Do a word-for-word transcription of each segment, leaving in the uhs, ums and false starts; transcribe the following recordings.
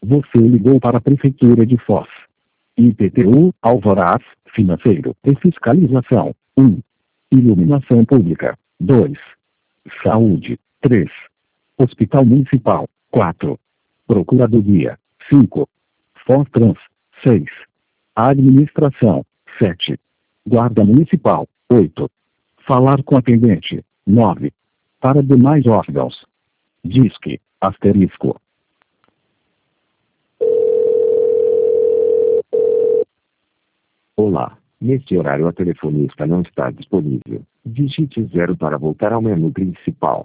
Você ligou para a Prefeitura de Foz. I P T U, Alvorás, Financeiro e Fiscalização. um. Iluminação Pública. dois. Saúde. três. Hospital Municipal. quatro. Procuradoria. cinco. Fortrans. seis. Administração. sete. Guarda Municipal. oito. Falar com atendente. nove. Para demais órgãos. Disque, asterisco. Olá, neste horário a telefonista não está disponível. Digite zero para voltar ao menu principal.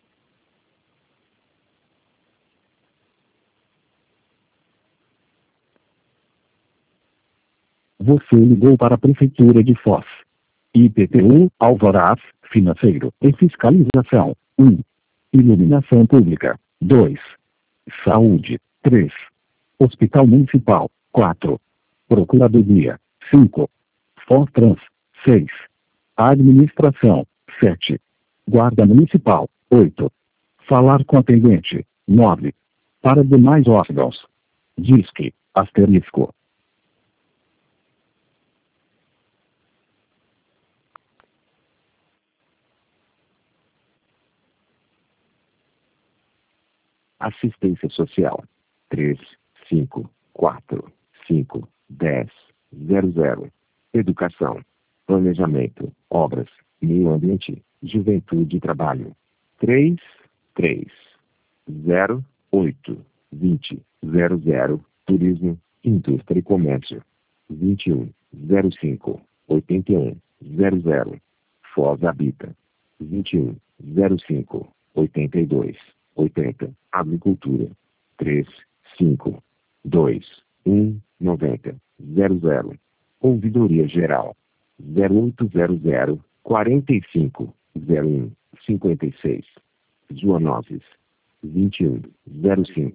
Você ligou para a Prefeitura de Foz. I P T U, Alvorás, Financeiro e Fiscalização. um. Iluminação Pública. dois. Saúde. três. Hospital Municipal. quatro. Procuradoria. cinco. Fortrans. seis. Administração. sete. Guarda Municipal. oito. Falar com atendente. nove. Para demais órgãos. Disque, asterisco. Assistência Social. três, cinco, quatro, cinco, dez, zero zero. Educação. Planejamento. Obras. Meio Ambiente. Juventude e Trabalho. três, três, zero, oito, vinte, zero zero. Turismo, Indústria e Comércio. vinte e um, zero cinco, oitenta e um, zero zero. Foz Habita. vinte e um, zero cinco, oitenta e dois, oitenta. Agricultura. três, cinco, dois, um, noventa, zero zero. Ouvidoria Geral. zero oito zero zero, quarenta e cinco, zero um, cinquenta e seis. Zoonoses. vinte e um, zero cinco.